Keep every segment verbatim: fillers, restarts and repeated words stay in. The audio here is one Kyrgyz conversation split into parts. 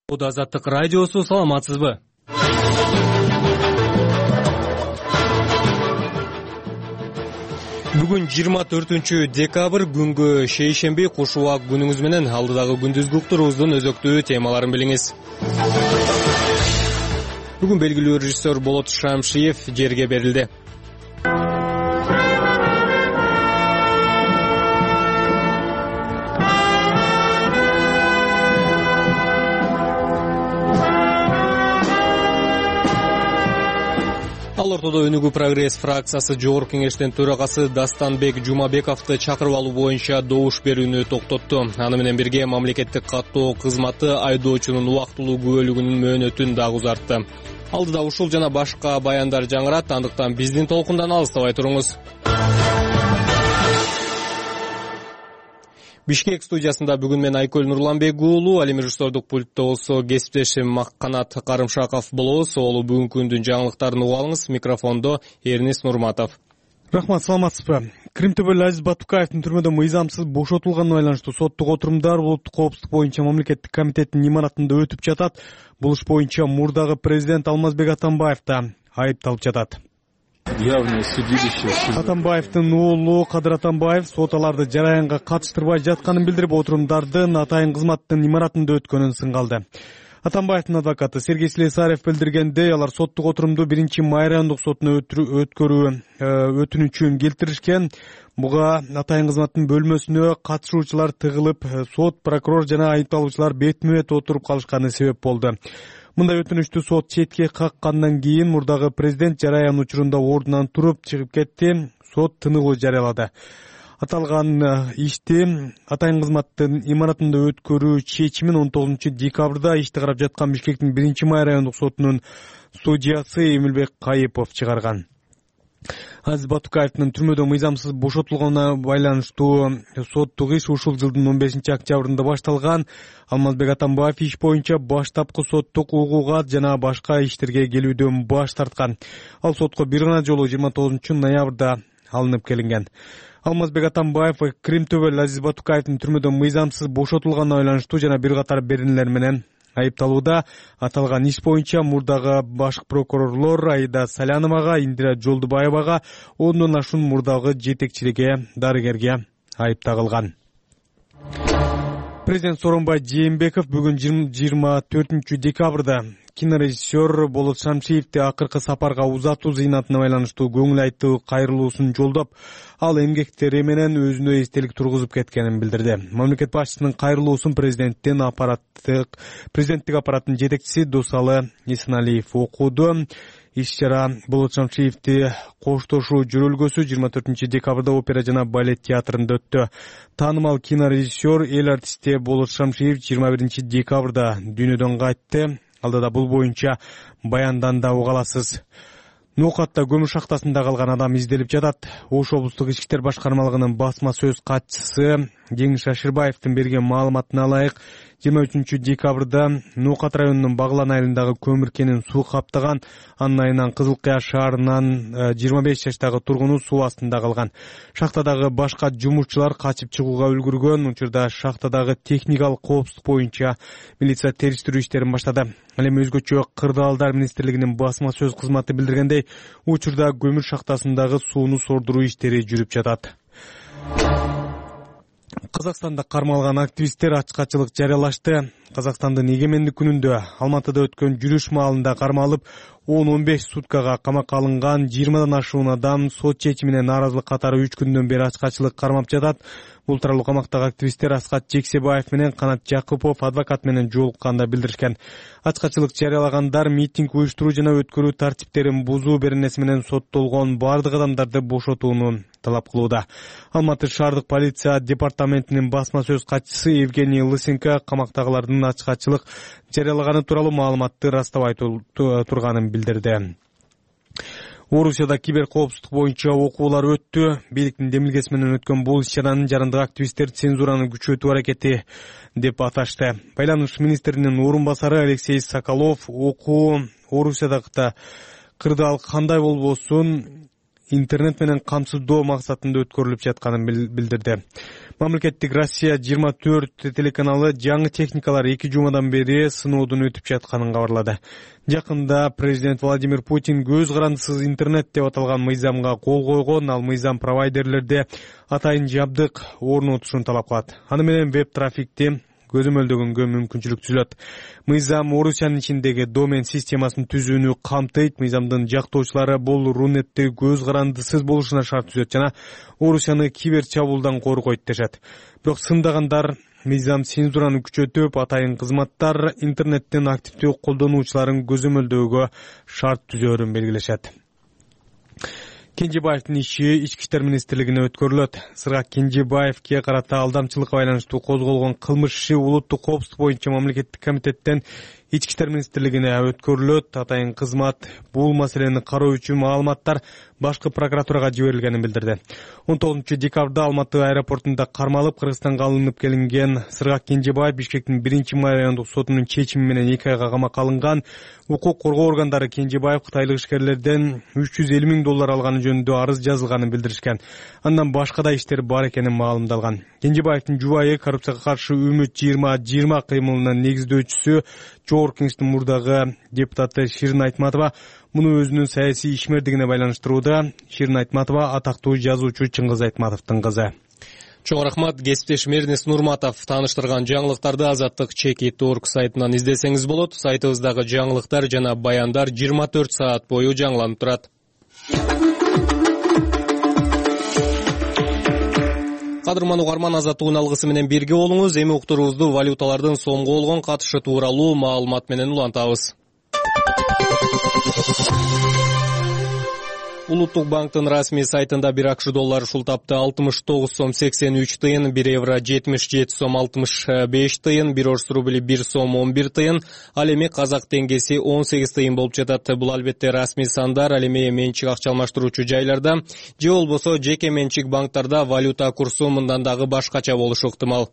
Бул Азаттык радиосу, саламатсызбы? Бүгүн жыйырма төртүнчү декабрь, күнгө шейшемби. Куш убак күнүңүз менен алдыдагы күндүзгү уктуруубуздун өзөктүү темаларын билиңиз. Бүгүн белгилүү режиссер Болот Шамшиев жерге берилди. Ал ортодо Өнүгүү прогресс фракциясы Жогорку кеңештин төрагасы Дастанбек Жумабековду чакырып алуу боюнча добуш берүүнү токтотту. Аны менен бирге мамлекеттик каттоо кызматы айдоочунун убактылуу күбөлүгүнүн мөөнөтүн дагы узартты. Алдыда ушул жана башка баяндар жаңырат, андыктан биздин толкундан алыстабай туруңуз. Бишкек студиясында бүгүн мен Айкөл Нурланбек уулу, ал эми режиссердук пультта болсо кесиптешим Макканат Карымшаков болобуз. Олу бүгүнкү күндүн жаңылыктарын угуп алыңыз. Микрофондо Эрнис Нурматов. Рахмат, саламатсызбы? Крим төбөлү Азиз Батукаевдин түрмөдөн мыйзамсыз бошотулганына байланыштуу соттук отурумдар улуттук коопсуздук боюнча мамлекеттик комитеттин имаратында өтүп жатат. Бул иш боюнча мурдагы президент Алмазбек Атамбаев да айыпталып жатат. Атамбаевдин уулу Кадыр Атамбаев сот аларды жараянга катыштырбай жатканын билдирип, отурумдардын атайын кызматтын имаратында өткөнүн сынгалды. Атамбаевдин адвокаты Сергей Слесарев билдиргендей, алар соттук отурумду биринчи май райондук сотуна өткөрүү өтүнүчүн келтиришкен. Буга атайын кызматтын бөлмөсүнө катышуучулар тыгылып, сот, прокурор жана айыпталуучулар бетме-бет отуруп калышканы себеп болду. Мындай өтүнүштү сот четке каккандан кийин мурдагы президент жараян учурунда ордунан туруп чыгып кетти. Сот тыныгуу жарыялады. Аталган ишти атайын кызматтын имаратында өткөрүү чечимин он тогузунчу декабрда ишти карап жаткан Бишкектин биринчи май райондук сотунун судьясы Эмилбек Кайыпов чыгарган. Азиз Батукаевдин түрмөдөн мыйзамсыз бошотулганына байланыштуу соттук иш ушул жылдын он бешинчи октябрында башталган. Алмазбек Атамбаев иш боюнча баштапкы соттук угууга жана башка иштерге келүүдөн баш тарткан. Ал сотко бир гана жолу жыйырма тогузунчу ноябрда алынып келинген. Алмазбек Атамбаев Крим төбөлү Азиз Батукаевдин түрмөдөн мыйзамсыз бошотулганына байланыштуу жана бир катар беренелер менен айыпталууда. Аталган иш боюнча мурдагы баш прокурорлор Аида Саляновага, Индира Жолдубаевага, ондон ашуун мурдагы жетекчилиге, дарыгерге айып тагылган. Президент Сооронбай Жээнбеков бүгүн жыйырма төртүнчү декабрда кинорежиссер Болот Шамшиевди акыркы сапарга узатуу зыйнатына байланыштуу көңүл айтуу кайрылуусун жолдоп, ал эмгектери менен өзүнө эстелик тургузуп кеткенин билдирди. Мамлекет башчысынын кайрылуусун президенттин аппараттык президенттик аппараттын жетекчиси Досалы Исеналиев окуду. Иш-чара Болот Шамшиевди коштошуу жөрөлгөсү жыйырма төртүнчү декабрда опера жана балет театрында өттү. Таанымал кинорежиссер, эл артисти Болот Шамшиев жыйырма биринчи декабрда дүйнөдөн кайтты. Алдыда бул боюнча баяндан да уга аласыз. Нукатта көмүр шахтасында калган адам изделип жатат. Ош облустук ички иштер башкармалыгынын басма сөз катчысы Жеңиш Ашырбаевдин берген маалыматына ылайык, жыйырма үчүнчү декабрда Нукат районунун Баглан айылындагы көмүр кенин суу каптаган. Анын айынан Кызыл Кыя шаарынан жыйырма беш жаштагы тургуну суу астында калган. Шахтадагы башка жумушчулар качып чыгууга үлгүргөн. Учурда шахтадагы техникалык коопсуздук боюнча милиция териштирүү иштерин баштады. Ал эми өзгөчө Кырдаалдар министрлигинин басма сөз кызматы билдиргендей, учурда көмүр шахтасындагы сууну сордуруу иштери жүрүп жатат. Казакстанда кармалган активисттер ачкачылык жарыялашты. Казакстандын эгемендик күнүндө Алматыда өткөн жүрүш маалында кармалып, он он беш суткага камакка алынган жыйырмадан ашуун адам сот чечимине нааразылык катары үч күндөн бери ачкачылык кармап жатат. Бул тууралуу камактагы активисттер Аскат Жексебаев менен Канат Жакупов адвокат менен жолукканда билдиришкен. Ачкачылык жарыялагандар митинг уюштуруу жана өткөрүү тартиптерин бузуу беренеси менен соттолгон бардык адамдарды бошотууну талап кылууда. Алматы шаардык полиция департаментинин басма сөз катчысы Евгений Лысенко камактагылардын ачкачылык жарыялаганы тууралуу маалыматты растабай турганын билдирди. Орусияда кибер коопсуздук боюнча окуулар өттү. Бийликтин демилгеси менен өткөн бул иш-чараны жарандык активисттер цензураны күчөтүү аракети деп аташты. Байланыш министринин орун басары Алексей Соколов окуу Орусиядагы кырдаал кандай болбосун интернет менен камсыздоо максатында өткөрүлүп жатканын билдирди. Мамлекеттик Россия жыйырма төрт телеканалы жаңы техникалар эки жумадан бери сыноодон өтүп жатканын кабарлады. Жакында президент Владимир Путин көз карандысыз интернет деп аталган мыйзамга кол койгон, ал мыйзам провайдерлерде атайын жабдык орнотушун талап кылат. Аны менен веб трафикти көзөмөлдөгөнгө мүмкүнчүлүк түзүлөт. Мыйзам Орусиянын ичиндеги домен системасын түзүүнү камтыйт. Мыйзамдын жактоочулары бул Рунетте көз карандысыз болушуна шарт түзөт жана Орусияны кибер чабуулдан коргойт дешет. Бирок сындагандар мыйзам цензураны күчөтүп, атайын кызматтар интернеттен активдүү колдонуучуларын көзөмөлдөөгө шарт түзөөрүн белгилешет. Кенжебаевдин иши Ички иштер министрлигине өткөрүлөт. Сыргак Кенжебаевге карата алдамчылыкка байланыштуу козголгон кылмыш иши улуттук коопсуздук боюнча мамлекеттик комитеттен Ички иштер министрлигине өткөрүлөт. Атайын кызмат бул маселени кароо үчүн маалыматтар башкы прокуратурага жиберилгенин билдирди. он тогузунчу декабрда Алматы аэропортунда кармалып Кыргызстанга алынып келинген Сыргак Кенжебаев Бишкектин биринчи райондук сотунун чечими менен эки айга камакка алынган. Укук коргоо органдары Кенжебаев кытайлык ишкерлерден үч жүз элүү миң доллар алганы жөнүндө арыз жазылганын билдиришкен. Андан башка да иштер бар экени маалымдалган. Кенжебаевдин жубайы коррупцияга каршы үмүт жыйырма жыйырма кыймылынын негиздөөчүсү Жогорку Кеңештин мурдагы депутаты Ширин Айтматова муну өзүнүн саясий ишмердигине байланыштырууда. Ширин Айтматова атактуу жазуучу Чыңгыз Айтматовдун кызы. Чоң рахмат. Кесиптешим Эрнест Нурматов таныштырган жаңылыктарды Азаттык чеки точка орг сайтынан издесеңиз болот. Сайтыбыздагы жаңылыктар жана баяндар жыйырма төрт саат бою жаңыланып турат. Кадырман угарман, Азаттык алгысы менен бирге болуңуз. Эми уктурубузду валюталардын сомго болгон катышы тууралуу маалымат менен улантабыз. Улуттук банктын расмий сайтында бир акш доллары шултапты алтымыш тогуз сом сексен үч тыйын, бир евро жетимиш жети сом алтымыш беш тыйын, бир орус рубли бир сом он бир тыйын, ал эми казак теңгеси он сегиз тыйын болуп жатат. Бул албетте расмий сандар. Ал эми менчик акча алмаштыруучу жайларда же болбосо жеке менчик банктарда валюта курсу мындан дагы башкача болушу ыктымал.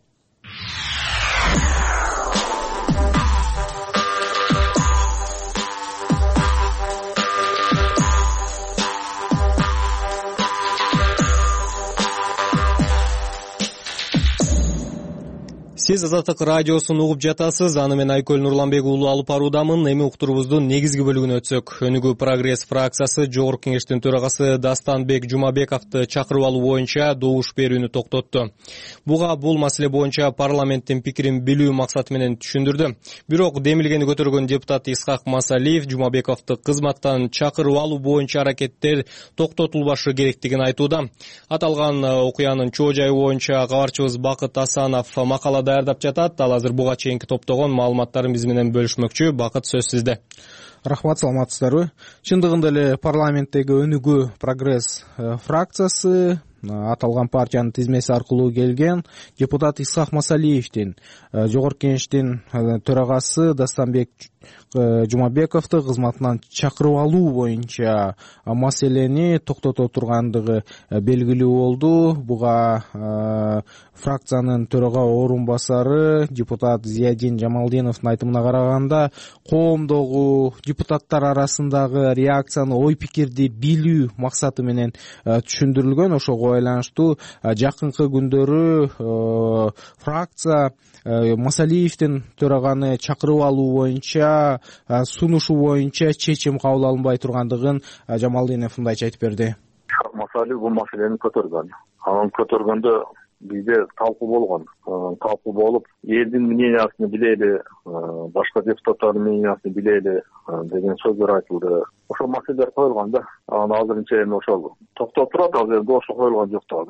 Сиз Азаттык радиосун угуп жатасыз. Аны мен Айкөл Нурланбек уулу алып баруудамын. Эми уктурубуздун негизги бөлүгүнө өтсөк. Өнүгүү прогресс фракциясы Жогорку Кеңештин төрагасы Дастанбек Жумабековду чакырып алуу боюнча добуш берүүнү токтотту. Буга бул маселе боюнча парламенттин пикирин билүү максаты менен түшүндүрдү. Бирок демилгени көтөргөн депутат Исхак Масалиев Жумабековду кызматтан чакырып алуу боюнча аракеттер токтотулбашы керектигин айтууда. Аталган окуянын чоо жайы боюнча кабарчыбыз Бакыт Асанов макала даярдап жатат. Ал азыр буга чейинки топтогон маалыматтарын биз менен бөлүшмөкчү. Бакыт, сөз сизде. Рахмат, саламатсыздарбы? Чындыгында эле парламенттеги Өнүгүү прогресс фракциясы аталган партиянын тизмеси аркылуу келген депутат Исхак Масалиевдин Жогорку Кеңештин төрагасы Дастанбек Жумабековду кызматынан чакырып алуу боюнча маселени токтото тургандыгы белгилүү болду. Буга фракциянын төрага орун басары депутат Зиядин Жамалдиновдун айтымына караганда, коомдогу депутаттар арасындагы реакцияны, ой пикирди билүү максаты менен түшүндүрүлгөн. Ошого байланыштуу жакынкы күндөрү фракция Масалиевдин төраганы чакырып алуу боюнча, сунушу боюнча чечим кабыл алынбай тургандыгын Жамалдинов мындайча айтып берди. Масалиев бул маселени көтөргөн. Анын көтөргөндө бизде талкуу болгон. Талкуу болуп, элдин мнениясын билели, башка депутаттардын мнениясын билели деген сөздөр айтылды. Ошол маселелер коюлган да. Анан азырынча эми ошол токтоп турат, азыр ошо коюлган жок да.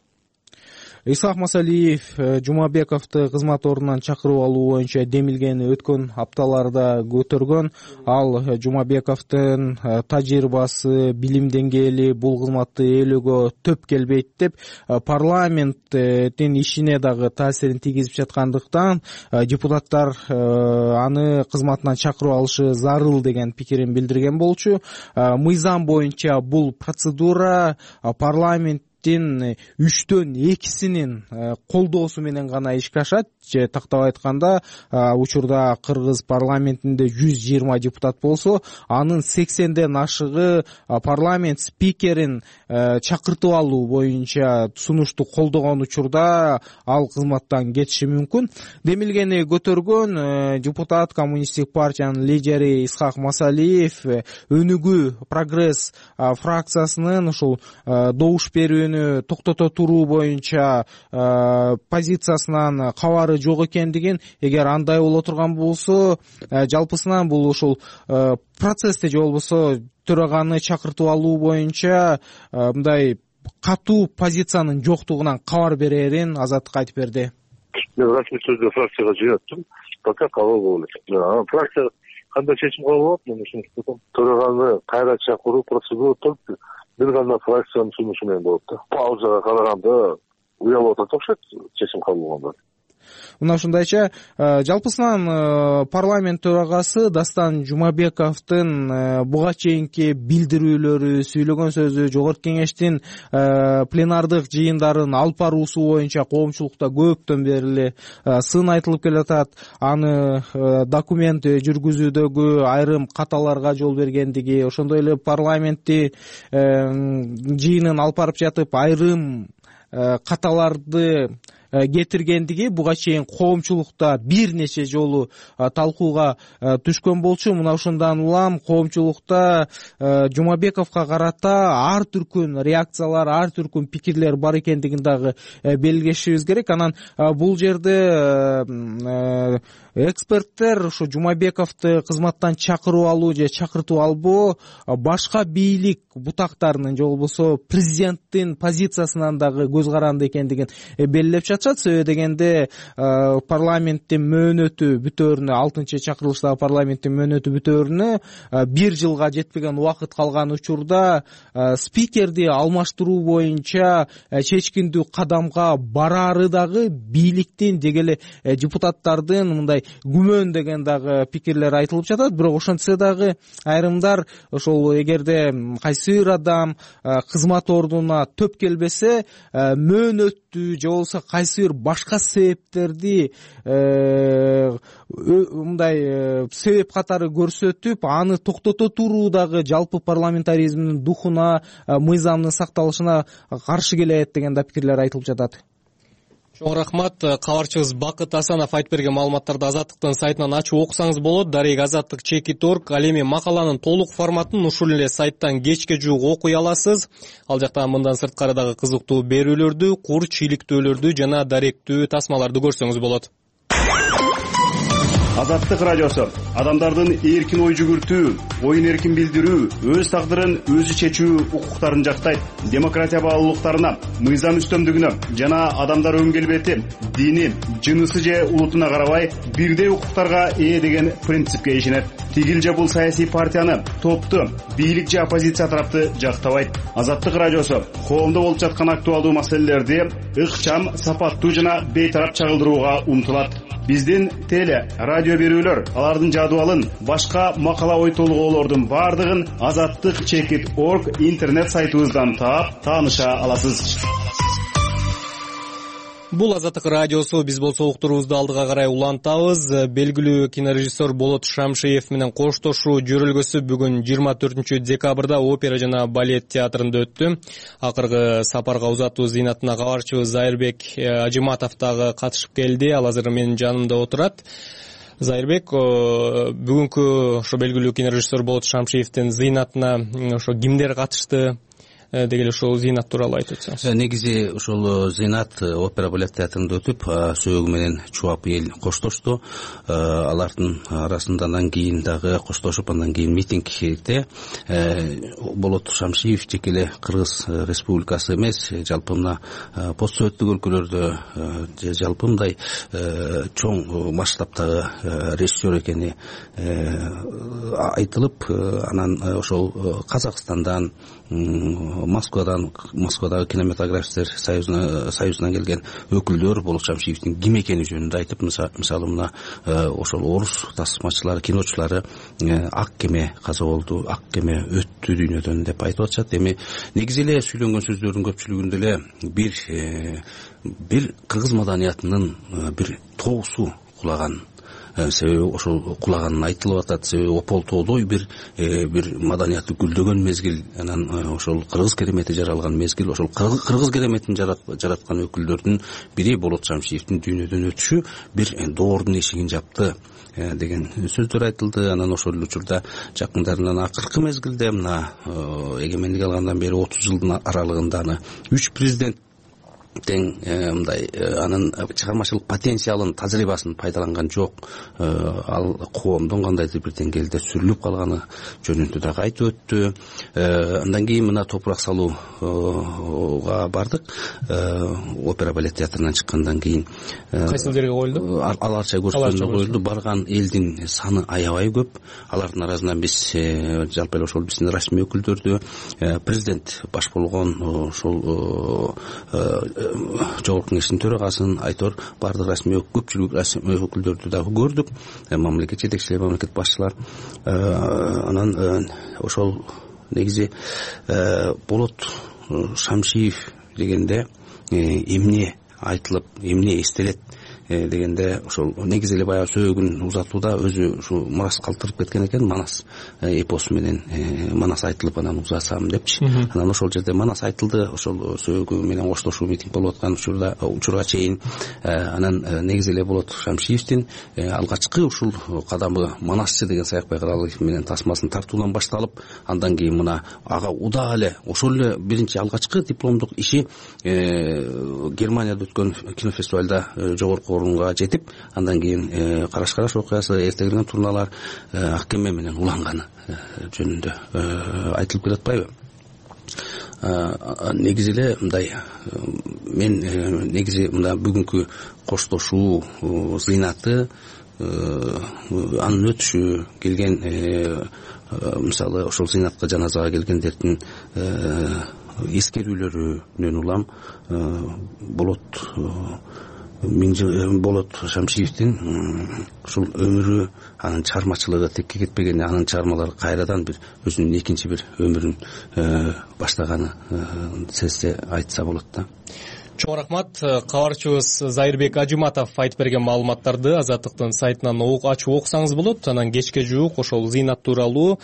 Исхак Масалиев Жумабековду кызмат ордунан чакырып алуу боюнча демилгени өткөн апталарда көтөргөн. Ал Жумабековдун тажрыйбасы, билим деңгээли бул кызматты ээлөөгө төп келбейт деп, парламенттин ишине дагы таасирин тийгизип жаткандыктан депутаттар аны кызматынан чакырып алышы зарыл деген пикирин билдирген болчу. Мыйзам боюнча бул процедура парламент кеңештин үчтөн экисинин колдоосу менен гана ишке ашат, же тактап айтканда учурда кыргыз парламентинде жүз жыйырма депутат болсо, анын сексенден ашыгы парламент спикерин чакыртып алуу боюнча сунушту колдогон учурда ал кызматтан кетиши мүмкүн. Демилгени көтөргөн депутат Коммунисттик партиянын лидери Исхак Масалиев өнүгүү прогресс фракциясынын ушул добуш берүүнү токтото туруу боюнча позициясынан кабары жок экендигин, эгер андай боло турган болсо, жалпысынан бул ушул процессте же болбосо төраганы чакыртып алуу боюнча мындай катуу позициянын жоктугунан кабар берерин Азаттыкка айтып берди. Мен расмий түрдө фракцияга жыйаттым, пока кабыл болот. Фракция кандай чечим кабыл болот, мен ушинтип төраганы кайра чакыруу процедура только бир гана фракциянын сунушу менен болот да. Паузага караганда уялып атат окшойт чечим кабыл болгондо. Мына ушундайча жалпысынан парламент төрагасы Дастан Жумабековдун буга чейинки билдирүүлөрү, сүйлөгөн сөзү, жогорку кеңештин пленардык жыйындарын алып баруусу боюнча коомчулукта көптөн бери сын айтылып келатат. Аны документ жүргүзүүдөгү айрым каталарга жол бергендиги, ошондой эле парламентти жыйынын алып барып жатып айрым каталарды кетиргендиги буга чейин коомчулукта бир нече жолу талкууга түшкөн болчу. Мына ушундан улам коомчулукта Жумабековго карата ар түркүн реакциялар, ар түркүн пикирлер бар экендигин дагы белгилешибиз керек. Анан бул жерде эксперттер ушу Жумабековду кызматтан чакырып алуу же чакыртып албоо башка бийлик бутактарынын же болбосо президенттин позициясынан дагы көз каранды экендигин белгилеп жатышат. Себеби дегенде парламенттин мөөнөтү бүтөөрүнө, алтынчы чакырылыштагы парламенттин мөөнөтү бүтөөрүнө бир жылга жетпеген убакыт калган учурда спикерди алмаштыруу боюнча чечкиндүү кадамга бараары дагы бийликтин деги эле депутаттардын мындай күмөн деген дагы пикирлер айтылып жатат. Бирок ошентсе дагы айрымдар ошол эгерде кайсы бир адам кызмат ордуна төп келбесе, мөөнөттү же болбосо кайсы бир башка себептерди мындай себеп катары көрсөтүп, аны токтото туруу дагы жалпы парламентаризмдин духуна, мыйзамдын сакталышына каршы келет деген да пикирлер айтылып жатат. Чоң рахмат. Кабарчыбыз Бакыт Асанов айтып берген маалыматтарды Азаттыктын сайтынан ачып окусаңыз болот. Дарек азаттык чекит точка орг. Ал эми макаланын толук форматын ушул эле сайттан кечке жуук окуй аласыз. Ал жакта мындан сырткары дагы кызыктуу берүүлөрдү, кур, чийликтөөлөрдү жана даректүү тасмаларды көрсөңүз болот. Азаттык радиосу адамдардын эркин ой жүгүртүү, оюн эркин билдирүү, өз тагдырын өзү чечүү укуктарын жактайт. Демократия баалуулуктарына, мыйзам үстөмдүгүнө жана адамдар өң келбети, дини, жынысы же улутуна карабай бирдей укуктарга ээ деген принципке ишенет. Тигил же бул саясий партияны, топту, бийлик же оппозиция тарапты жактабайт. Азаттык радиосу коомдо болуп жаткан актуалдуу маселелерди ыкчам, сапаттуу жана бейтарап чагылдырууга умтулат. Биздин теле, радио берүүлөр, алардын жадыбалын, башка макала ой толгоолордун бардыгын азаттык чекит точка орг интернет сайтыбыздан таап, тааныша аласыз. Бул Азаттык радиосу. Биз болсо уктуруубузду алдыга карай улантабыз. Белгилүү кинорежиссер Болот Шамшиев менен коштошуу жөрөлгөсү бүгүн жыйырма төртүнчү декабрда опера жана балет театрында өттү. Акыркы сапарга узатуу зыйнатына кабарчыбыз Зайырбек Ажиматов дагы катышып келди. Ал азыр менин жанымда отурат. Зайырбек, бүгүнкү ошо белгилүү кинорежиссер Болот Шамшиевдин зыйнатына ошо кимдер катышты? Деги эле ошол зыйнат тууралуу айтып өтсөңүз. Негизи ошол зыйнат опера балет театрында өтүп, сөөгү менен чубап эл коштошту. Алардын арасында андан кийин дагы коштошуп, андан кийин митингде Болот Шамшиев тек эле Кыргыз Республикасы эмес, жалпы мына постсоветтик өлкөлөрдө же жалпы мындай чоң масштабтагы режиссер экени айтылып, анан ошол Казакстандан, Москвадан Москвадагы кинематографисттер союзуна союзунан келген өкүлдөр Болот Шамшиевдин ким экени жөнүндө айтып, мисалы мына ошол орус тасмачылары, киночулары ак кеме каза болду, ак кеме өттү дүйнөдөн деп айтып атышат. Эми негизи эле сүйлөнгөн сөздөрдүн көпчүлүгүндө эле бир бир кыргыз маданиятынын бир тоосу кулаган, себеби ошол кулаганы айтылып атат. Себеби Опол тоодой бир бир маданияты гүлдөгөн мезгил, анан ошол кыргыз керемети жаралган мезгил, ошол кыргыз кереметин жараткан өкүлдөрдүн бири Болот Шамшиевдин дүйнөдөн өтүшү бир доордун эшигин жапты деген сөздөр айтылды. Анан ошол учурда жакындарынан акыркы мезгилде мына эгемендик алгандан бери отуз жылдын аралыгында аны үч президент тең мындай анын чыгармачылык потенциалын, тажрыйбасын пайдаланган жок. Ал коомдун кандайдыр бир деңгээлде сүрүлүп калганы жөнүндө дагы айтып өттү. Андан кийин мына топурак салууга бардык. Опера балет театрынан чыккандан кийин кайсы жерге коюлду? Аларча көрсөтүүнө коюлду. Барган элдин саны аябай көп. Алардын арасынан биз жалпы эле ошол биздин расмий өкүлдөрдү, президент баш болгон ошол жогорку кеңештин төрагасын, Айтор, бардык расмий көпчүлүк расмий өкүлдөрдү дагы көрдүк, мамлекет жетекчилери, мамлекет башчылар. Анан ошол негизи Болот Шамшиев дегенде эмне айтылып, эмне эстелет дегенде ошол негизи эле баягы сөөгүн узатууда өзү ушу мурас калтырып кеткен экен. Манас эпосу менен Манас айтылып анан узатсам депчи. Анан ошол жерде Манас айтылды, ошол сөөгү менен коштошуу митинг болуп аткан учурда учурга чейин. Анан негизи эле Болот Шамшиевдин алгачкы ушул кадамы Манасчы деген Саякбай Каралыев менен тасмасын тартуудан башталып, андан кийин мына ага удаа эле ошол эле биринчи алгачкы дипломдук иши Германияда өткөн кинофестивалда жогорку орунга жетип, андан кийин Караш Караш окуясы, эрте кирген турналар, ак кеме менен уланганы жөнүндө айтылып келе атпайбы? Негизи эле мындай, мен негизи мына бүгүнкү коштошуу зыйнаты, анын өтүшү, келген мисалы ошол зыйнатка жаназага келгендердин эскерүүлөрүнөн улам Болот Болот Шамшиевдин ушул өмүрү, анын чыгармачылыгы текке кетпеген, анын чыгармалары кайрадан бир өзүнүн экинчи бир өмүрүн баштаганы сезсе айтса болот да. Чоң рахмат. Кабарчыбыз Зайырбек Ажыматов айтып берген маалыматтарды Азаттыктын сайтынан ачып окусаңыз болот. Анан кечке жуук ошол зыйнат тууралуу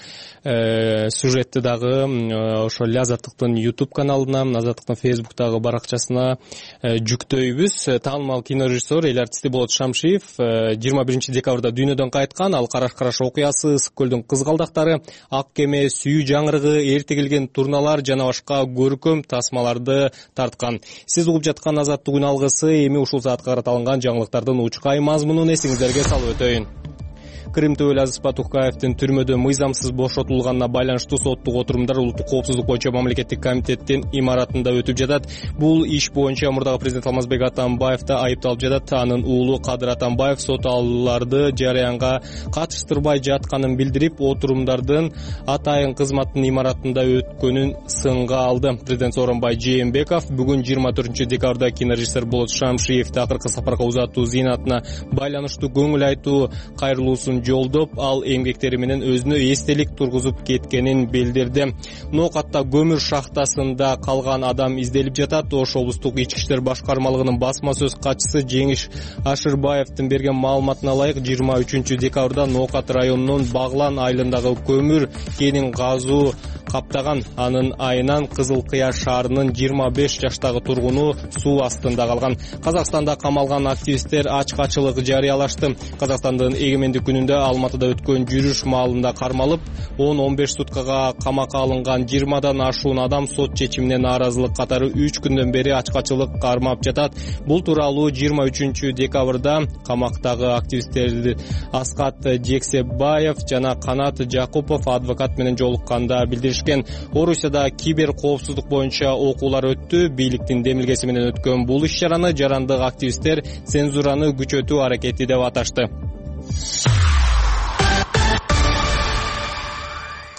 сюжетти дагы ошол Азаттыктын YouTube каналына, Азаттыктын Facebook'тагы баракчасына жүктөйбүз. Таанымал кинорежиссер, эл артисти Болот Шамшиев жыйырма биринчи декабрда дүйнөдөн кайткан. Ал Караш Караш окуясы, Ысык көлдүн кызгалдактары, Ак кеме, Сүйүү жаңырыгы, Эрте келген турналар жана башка көркөм тасмаларды тарткан. Сиз жаткан Азаттык алгысы эми ушул саатка каратылган жаңылыктардын учкай мазмунун эсиңиздерге салып өтөйүн. Крым Төбөл Азиз Батукаевдин түрмөдө мыйзамсыз бошотулганына байланыштуу соттук отурумдар Улуттук коопсуздук боюнча мамлекеттик комитеттин имаратында өтүп жатат. Бул иш боюнча мурдагы президент Алмазбек Атамбаев да айыпталып жатат. Анын уулу Кадыр Атамбаев сот алууларды жараянга катыштырбай жатканын билдирип, отурумдардын атайын кызматтын имаратында өткөнүн сынга алды. Президент Сооронбай Жээнбеков бүгүн жыйырма төртүнчү декабрда кинорежиссер Болот Шамшиевди акыркы сапарга узатуу зыйнатына байланыштуу көңүл айтуу кайрылуусун жолдоп, ал эмгектери менен өзүнө эстелик тургузуп кеткенин билдирди. Ноокатта көмүр шахтасында калган адам изделип жатат. Ош облустук ички иштер башкармалыгынын басма сөз катчысы Жеңиш Ашырбаевдин берген маалыматына ылайык, жыйырма үчүнчү декабрда Ноокат районунун Баглан айылындагы көмүр кенин газуу каптаган. Анын айынан Кызыл Кыя шаарынын жыйырма беш жаштагы тургуну суу астында калган. Казакстанда камалган активисттер ачкачылык жарыялашты. Казакстандын эгемендик күнүндө Алматыда өткөн жүрүш маалында кармалып, он он беш суткага камакка алынган жыйырмадан ашуун адам сот чечимине нааразылык катары үч күндөн бери ачкачылык кармап жатат. Бул тууралуу жыйырма үчүнчү декабрда камактагы активисттерди Аскат Жексебаев жана Канат Жакупов адвокат менен жолукканда билдиришкен. Орусияда кибер коопсуздук боюнча окуулар өттү. Бийликтин демилгеси менен өткөн бул иш-чараны жарандык активисттер цензураны күчөтүү аракети деп аташты.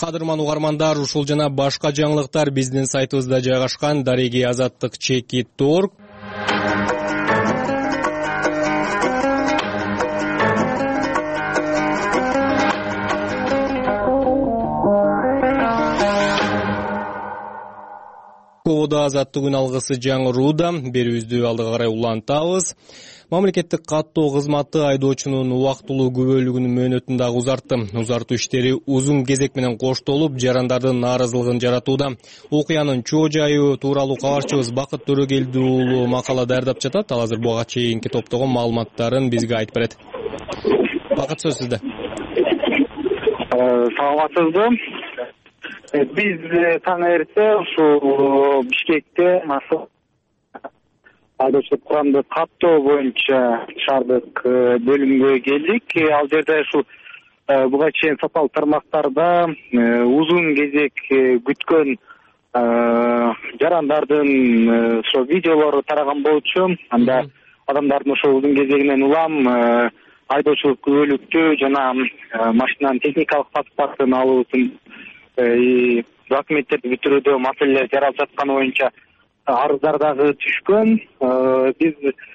Кадырман угармандар, ушул жана башка жаңылыктар биздин сайтыбызда жайгашкан. Дареги азаттык чеки торг. Ковода азаттыгын алгысы жаңырууда. Берүүбүздү алдыга карай улантабыз. Мамлекеттик каттоо кызматы айдоочунун убактылуу күбөлүгүнүн мөөнөтүн дагы узартты. Узартуу иштери узун кезек менен коштолуп, жарандардын нааразылыгын жаратууда. Окуянын чоо жайы тууралуу кабарчыбыз Бакыт Төрөгелди уулу макала даярдап жатат. Ал азыр буга чейинки топтогон маалыматтарын бизге айтып берет. Бакыт, сөз сизде. Саламатсызбы? Биз таң эрте ушул Бишкекте айдоочулук курамды каттоо боюнча шаардык бөлүмгө келдик. Ал жерде ушул буга чейин сапалуу тармактарда узун кезек күткөн жарандардын ошо видеолору тараган болчу. Анда адамдардын ошо узун кезегинен улам айдоочулук күбөлүктү жана машинанын техникалык паспортун алуусун документтерди бүтүрүүдө маселелер жаралып жатканы боюнча арыздар дагы түшкөн. Биз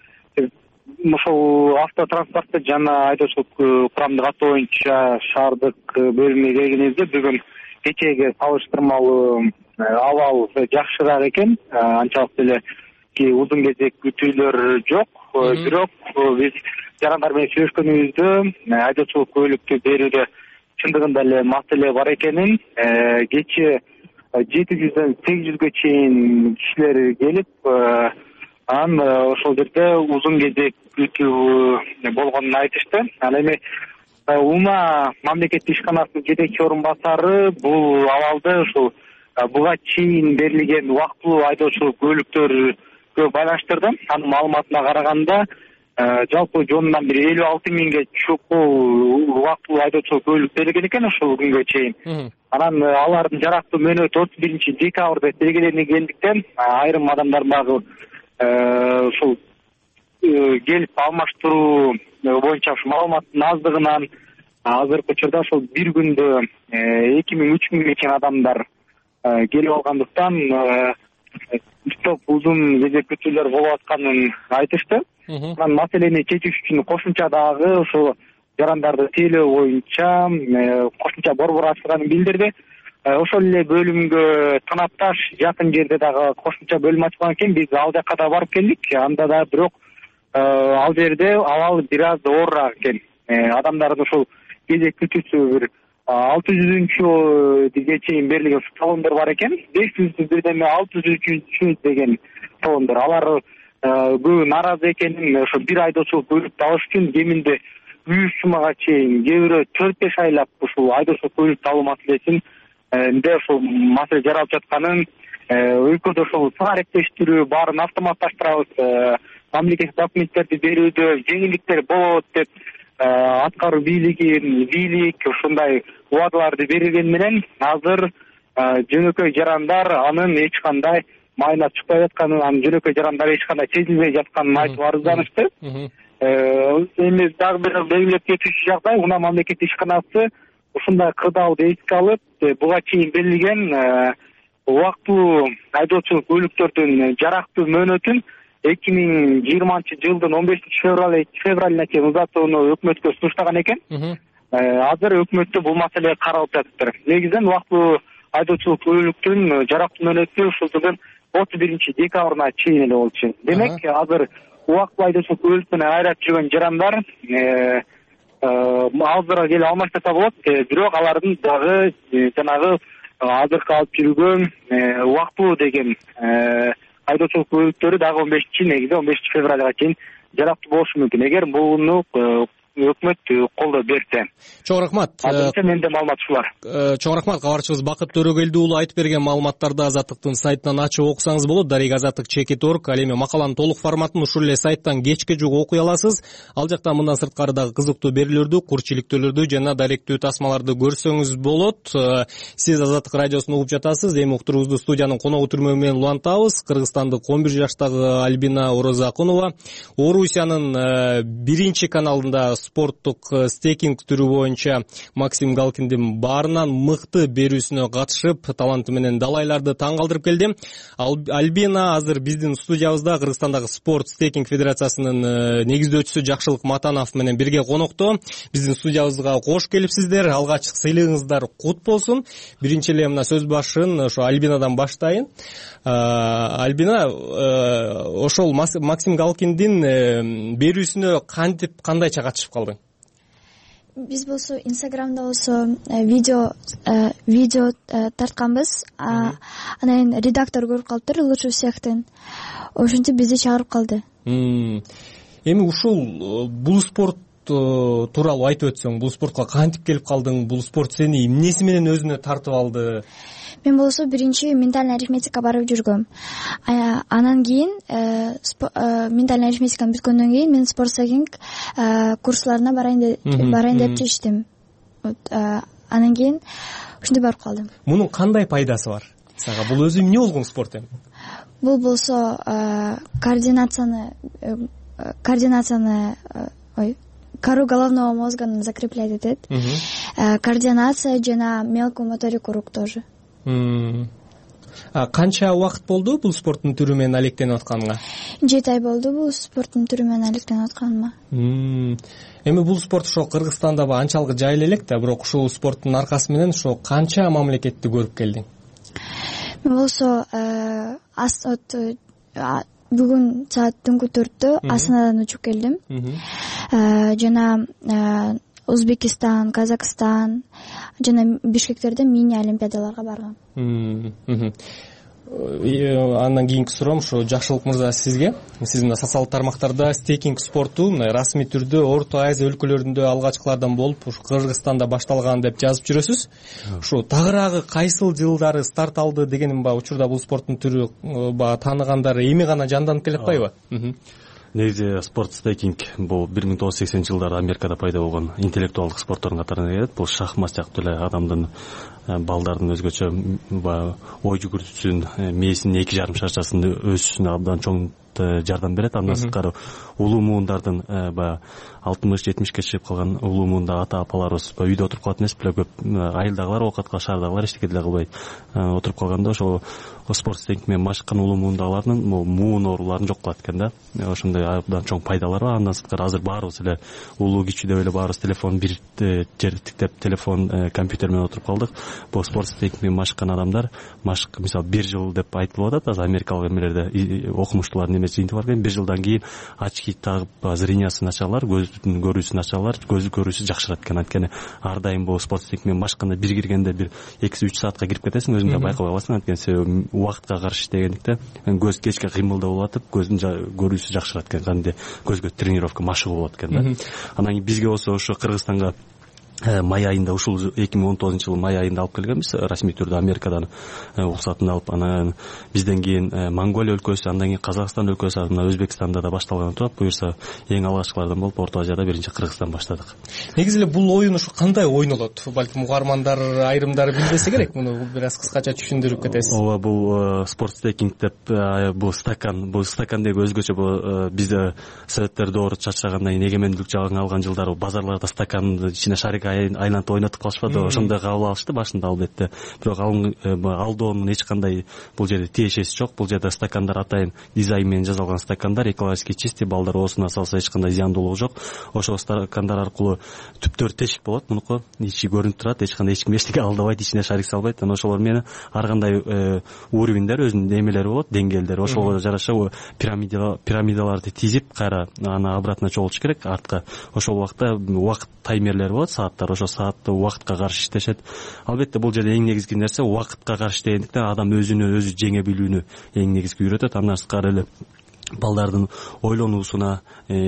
ошол автотранспорту жана айдоочулук курамды каттоо боюнча шаардык бөлүмүнө келгенибизде бүгүн кечеге салыштырмалуу абал жакшыраак экен. Анчалык деле узун кезек күтүүлөр жок. Бирок биз жарандар менен сүйлөшкөнүбүздө айдоочулук күбөлүктү берүүдө чындыгында эле маселе бар экенин, кечээ жети жүздөн сегиз жүзгө чейин кишилер келип, анан ошол жерде узун кезек күтүү болгонун айтышты. Ал эми Ума мамлекеттик ишканасынын жетекчи орун басары бул абалды ушул буга чейин берилген убактылуу айдоочулук күбөлүктөргө байланыштырды. Анын маалыматына караганда жалпы жонунан бир элүү алты миңге чукул убактылуу айдоочулук күбөлүк берилген экен ушул күнгө чейин. Анан алардын жарактуу мөөнөтү отуз биринчи декабрда белгиленгендиктен айрым адамдар дагы ушул келип алмаштыруу боюнча ушу маалыматтын аздыгынан азыркы учурда ошол бир күндө эки миң үч миңге чейин адамдар келип алгандыктан топ узун кезек күтүүлөр болуп атканын айтышты. Анан маселени чечиш үчүн кошумча дагы ошол жарандарды тейлөө боюнча кошумча борбор ачылганын билдирди. Ошол эле бөлүмгө танапташ жакын жерде дагы кошумча бөлүм ачылган экен. Биз ал жакка да барып келдик. Анда да бирок ал жерде абал бир аз оорураак экен. Адамдардын ошол кезек күтүүсү бир алты жүзүнчүгө чейин берилген талондор бар экен. беш жүз бирдеме алты жүз үчүнчү деген талондор. Алар көбү нааразы экенин, ошо бир айдоочулук күбөлүктү алыш үчүн кеминде үч жумага чейин, кээ бирөө төрт беш айлап ушул айдоочулук күбөлүктү алуу маселесинде ошол маселе жаралып жатканын, өлкөдө ошол аректештирүү баарын автоматташтырабыз, мамлекеттик документтерди берүүдө жеңилдиктер болот деп аткаруу бийлиги бийлик ушундай убадаларды берилгени менен азыр жөнөкөй жарандар анын эч кандай майнап чыкпай жатканын, анын жөнөкөй жарандар эч кандай сезилбей жатканын айтып арызданышты. Эми дагы бир белгилеп кетүүчү жагдай, Уна мамлекеттик ишканасы ушундай кырдаалды эске алып, буга чейин берилген убактылуу айдоочулук күбөлүктөрдүн жарактуу мөөнөтүн эки миң жыйырманчы жылдын он бешинчи февралына чейин узатууну өкмөткө сунуштаган экен. Азыр өкмөттө бул маселе каралып жатыптыр. Негизинен убактылуу айдоочулук күбөлүктүн жарактуу мөөнөтү ушул жылдын отуз биринчи декабрына чейин эле болчу. Демек, азыр убактылуу айдоочулук күбөлүк менен айрат жүргөн жарандар азыр келе алмаштырса болот, бирок алардын дагы жанагы азыркы алып жүргөн убактылуу деген айдоочулук күбөлүктөрү дагы он бешинчи негизи он бешинчи февралга чейин жарактуу болушу мүмкүн, эгер буну өкмөт колдоо берсе. Чоң рахмат. Азырынча менде маалымат ушулар. Чоң рахмат. Кабарчыбыз Бакыт Төрөгелди уулу айтып берген маалыматтарды Азаттыктын сайтынан ачып окусаңыз болот. Дареги Азаттык чеки торг. Ал эми макаланын толук форматын ушул эле сайттан кечке жук окуй аласыз. Ал жакта мындан сырткары дагы кызыктуу берүүлөрдү, курчиликтүүлөрдү жана даректүү тасмаларды көрсөңүз болот. Сиз Азаттык радиосун угуп жатасыз. Эми уктуруубузду студиянын коногу түрмө менен улантабыз. Кыргызстандык он бир жаштагы Альбина Орозакунова Орусиянын биринчи каналында спорттук стейкинг түрү боюнча Максим Галкиндин баарынан мыкты берүүсүнө катышып, таланты менен далайларды таң калтырып келди. Альбина азыр биздин студиябызда, Кыргызстандагы спорт стейкинг федерациясынын негиздөөчүсү Жакшылык Матанов менен бирге конокто. Биздин студиябызга кош келипсиздер. Алгачкы сыйлыгыңыздар кут болсун. Биринчи эле мына сөз башын ошо Альбинадан баштайын. Альбина, ошол Максим Галкиндин берүүсүнө кантип, кандайча катышып калдың? Биз болсо Инстаграмда болсо видео видео тартканбыз. Анан редактор көрүп калыптыр, лучше всехтен. Ошентип бизди чыгарып калды. Эми ушул бул спорт тууралуу айтып өтсөң, бул спортко кантип келип калдың? Бул спорт сени эмнеси менен өзүнө тартып алды? Мен болсо биринчи ментальный арифметика барып жүргөм. Анан кийин ментальный арифметиканы бүткөндөн кийин мен спорт стейкинг курсларына барайын деп чечтим. Анан кийин ушинтип барып калдым. Мунун кандай пайдасы бар? Сага бул өзү эмне болгон спорт эми? Бул болсо координацияны координацияны ой кору головного мозга закрепляет этет. Координация жана мелкую моторику рук тоже. Канча убакыт болду бул спорттун түрү менен алектенип атканыңа? жети ай болду бул спорттун түрү менен алектенип атканыма. Эми бул спорт ошо Кыргызстанда анчалык жайыл элек да, бирок ушул спорттун аркасы менен ошо канча мамлекетти көрүп келдиң? Мен болсо бүгүн саат түнкү төрттө Астанадан учуп келдим. Жана Узбекистан, Казакстан жана Бишкектерде мини олимпиадаларга баргам. Андан кийинки суроом ошо Жакшылык мырза сизге. Сиз мына социалдык тармактарда стейкинг спорту мына расмий түрдө Орто Азия өлкөлөрүндө алгачкылардан болуп, ушу Кыргызстанда башталган деп жазып жүрөсүз. Ушу тагыраагы кайсыл жылдары старт алды дегеним ба, учурда бул спорттун түрү ба тааныгандар эми гана жанданып келе атпайбы? Негизи спорт стейкинг бул бир миң тогуз жүз сексен жылдары Америкада пайда болгон интеллектуалдык спорттордун катарына кирет. Бул шахмат сыяктуу эле адамдын, балдардын өзгөчө ой жүгүртүүсүн, мээсинин эки жарым шарчасын өсүшүнө абдан чоң жардам берет. Андан сырткары улуу муундардын баягы алтымыш жетимишке чыгып калган улуу муунда ата апаларыбыз үйдө отуруп калат эмес беле, көп айылдагылар оокатка, шаардагылар эчтеке деле кылбай отуруп калганда ошол спорт стейкинг менен машыккан улуу муундагылардын муун ооруларын жок кылат экен да. Ошондой абдан чоң пайдалары бар. Андан сырткары азыр баарыбыз эле улуу кичүү деп эле баарыбыз телефон бир жерди тиктеп, телефон, компьютер менен отуруп калдык. Бул спорт стейкинг менен машыккан адамдар, машык мисалы бир жыл деп айтылып атат, азыр америкалык эмелерде окумуштуулардын эмеси жыйынтыгы бар экен. Бир жылдан кийин очки тагып зрениясын ачалар, көздүн көрүүсүн ачалар, көз көрүүсү жакшырат экен. Анткени ар дайым бул спорт стейкинг менен машыкканда бир киргенде бир эки үч саатка кирип кетесиң, өзүң да байкабай каласың. Анткени себеби убакытка каршы иштегендиктен көз кечке кыймылдоо болуп атып, көздүн көрүүсү жакшырат экен. Кандай көзгө тренировка, машыгуу болот экен да. Анан кийин бизге болсо ошо Кыргызстанга май айында, ушул эки миң он тогузунчу жылы май айында алып келгенбиз, расмий түрдө Америкадан уруксатын алып. Анан бизден кийин Монголия өлкөсү, андан кийин Казакстан өлкөсү, анан Өзбекстанда да башталган турат. Буюрса эң алгачкылардан болуп Орто Азияда биринчи Кыргызстан баштадык. Негизи эле бул оюн ушу кандай ойнолот? Балким угармандар айрымдары билбесе керек, муну бир аз кыскача түшүндүрүп кетесиз. Ооба, бул спорт стейкинг деп бул стакан, бул стакан деп өзгөчө бул бизде советтер доору чачрагандан кийин эгемендүүлүк жагын алган жылдары базарларда стакандын ичине шарик айлантып ойнотуп калышпады, ошондой кабыл алышты башында албетте. Бирок алдоонун эч кандай бул жерде тиешеси жок. Бул жерде стакандар атайын дизайн менен жасалган стакандар, экологически чистый, балдар оосуна салса эч кандай зыяндуулугу жок. Ошол стакандар аркылуу түптөр тешик болот, мунуку ичи көрүнүп турат, эч кандай эч ким эчтеке алдабайт, ичине шарик салбайт. Анан ошолор менен ар кандай уровеньдер, өзүнүн эмелери болот, деңгээлдери. Ошого жараша пирамидаларды тизип, кайра аны обратно чогултуш керек артка. Ошол убакта убакыт таймерлери болот, сааттар. Ошо саатты убакытка каршы иштешет. Албетте бул жерде эң негизги нерсе убакытка каршы иштегендиктен адам өзүнө өзү жеңе билүүнү эң негизги үйрөтөт. Андан сырткары эле балдардын ойлонуусуна,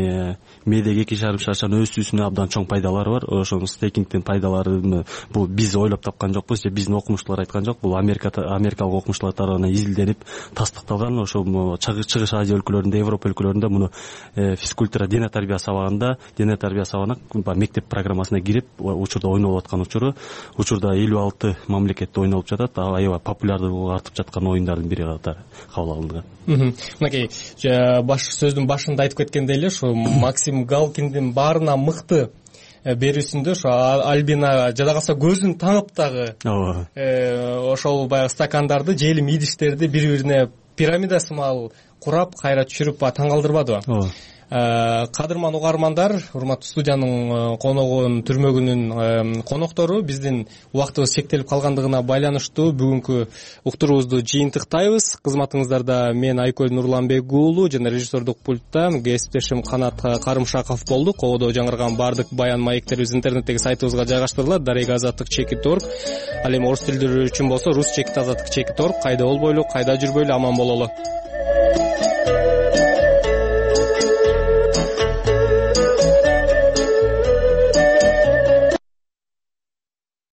мээдеги эки жарым шарчанын өсүүсүнө абдан чоң пайдалары бар. Ошол стейкингдин пайдаларын бул биз ойлоп тапкан жокпуз, же биздин окумуштуулар айткан жок. Бул Америкада, америкалык окумуштуулар тарабынан изилденип, тастыкталган. Ошол Чыгыш Азия өлкөлөрүндө, Европа өлкөлөрүндө муну физкультура, дене тарбия сабагында, дене тарбия сабагына мектеп программасына кирип, учурда ойнолуп аткан учуру, учурда элүү алты мамлекетте ойнолуп жатат. Аябай популярдуулугу артып жаткан оюндардын бири катары кабыл алынган. Мынакей баш сөздүн башында айтып кеткендей эле ушу Максим Галкиндин баарына мыкты берүүсүндө ошо Альбина жада калса көзүн таңып дагы ооба ошол баягы стакандарды желим идиштерди бири бирине пирамида сымал курап кайра түшүрүп баягы таң калтырбадыбы? Ооба. Кадырман угармандар, урматтуу студиянын коногунун түрмөгүнүн коноктору, биздин убактыбыз чектелип калгандыгына байланыштуу бүгүнкү уктуруубузду жыйынтыктайбыз. Кызматыңыздарда мен Айкөл Нурланбек уулу жана режиссердук пультта кесиптешим Канат Карымшаков болду. Кободо жаңырган баардык баян маектерибиз интернеттеги сайтыбызга жайгаштырылат. Дарек азаттык чекит точка орг. Ал эми орус тилдүүлөр үчүн болсо рус чекит азаттык чекит точка орг. Кайда болбойлу, кайда жүрбөйлү, аман бололу.